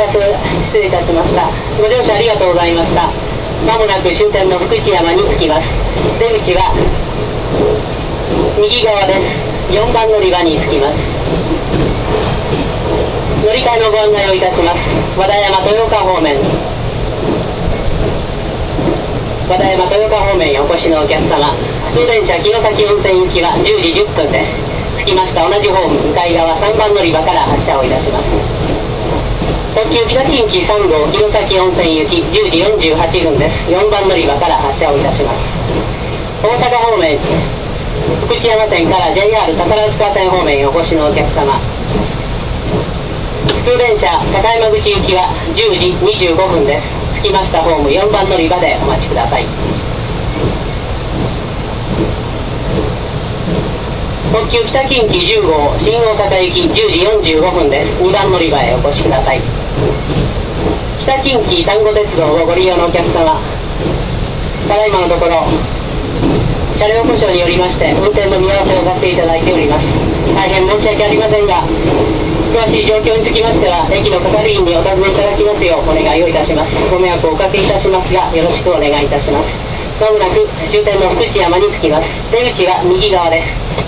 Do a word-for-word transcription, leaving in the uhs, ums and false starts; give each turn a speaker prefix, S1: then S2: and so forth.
S1: たす、失礼いたしました。ご乗車ありがとうございました。まもなく終点の福知山に着きます。出口は右側です。よんばん乗り場に着きます。乗り換えのご案内をいたします。和田山豊岡方面、和田山豊岡方面へお越しのお客様、普通電車城崎温泉行きはじゅうじじゅっぷんです。着きました同じホーム向かい側さんばん乗り場から発車をいたします。特急北近畿さん号城崎温泉行きじゅうじよんじゅうはちふんです。よんばん乗り場から発車をいたします。大阪方面、福知山線から ジェイアール 宝塚線方面へお越しのお客様、普通電車坂山口行きはじゅうじにじゅうごふんです。着きましたホームよんばん乗り場でお待ちください。特急北近畿じゅう号新大阪行きじゅうじよんじゅうごふんです。にばん乗り場へお越しください。北近畿丹後鉄道をご利用のお客様、ただいまのところ車両故障によりまして運転の見合わせをさせていただいております。大変申し訳ありませんが、詳しい状況につきましては駅の係員にお尋ねいただきますようお願いをいたします。ご迷惑をおかけいたしますがよろしくお願いいたします。まもなく終点の福知山に着きます。出口は右側です。